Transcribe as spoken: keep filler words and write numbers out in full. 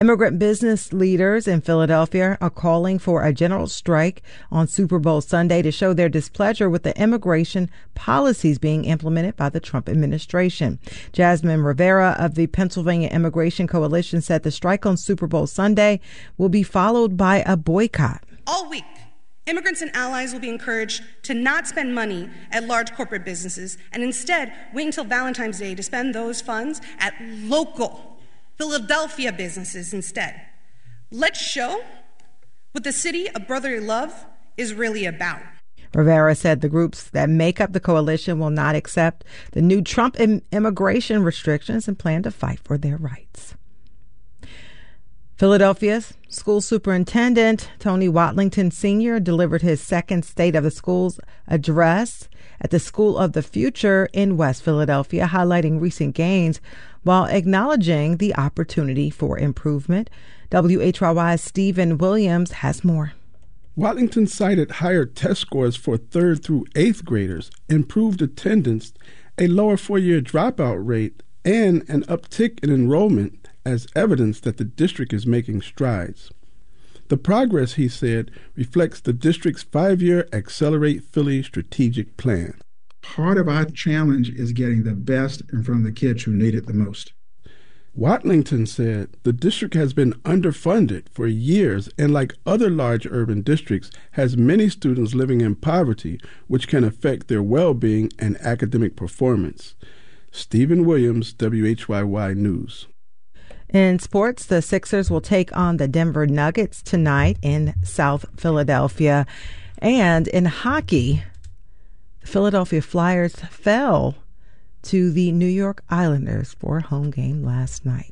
Immigrant business leaders in Philadelphia are calling for a general strike on Super Bowl Sunday to show their displeasure with the immigration policies being implemented by the Trump administration. Jasmine Rivera of the Pennsylvania Immigration Coalition said the strike on Super Bowl Sunday will be followed by a boycott. All week, immigrants and allies will be encouraged to not spend money at large corporate businesses and instead wait until Valentine's Day to spend those funds at local Philadelphia businesses instead. Let's show what the city of brotherly love is really about. Rivera said the groups that make up the coalition will not accept the new Trump im- immigration restrictions and plan to fight for their rights. Philadelphia's school superintendent, Tony Watlington Senior, delivered his second State of the Schools address at the School of the Future in West Philadelphia, highlighting recent gains while acknowledging the opportunity for improvement. W H Y Y's Stephen Williams has more. Watlington cited higher test scores for third through eighth graders, improved attendance, a lower four-year dropout rate, and an uptick in enrollment as evidence that the district is making strides. The progress, he said, reflects the district's five-year Accelerate Philly strategic plan. Part of our challenge is getting the best in front of the kids who need it the most. Watlington said the district has been underfunded for years and, like other large urban districts, has many students living in poverty, which can affect their well-being and academic performance. Stephen Williams, W H Y Y News. In sports, the Sixers will take on the Denver Nuggets tonight in South Philadelphia. And in hockey, the Philadelphia Flyers fell to the New York Islanders for a home game last night.